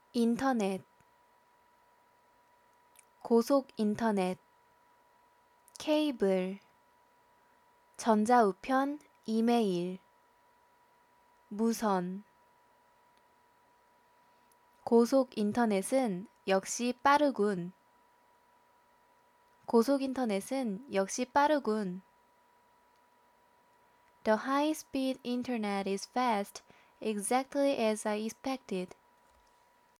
인터넷, 고속 인터넷, 케이블, 전자우편, 이메일, 무선. 고속 인터넷은 역시 빠르군. 고속 인터넷은 역시 빠르군. The high-speed internet is fast, exactly as I expected.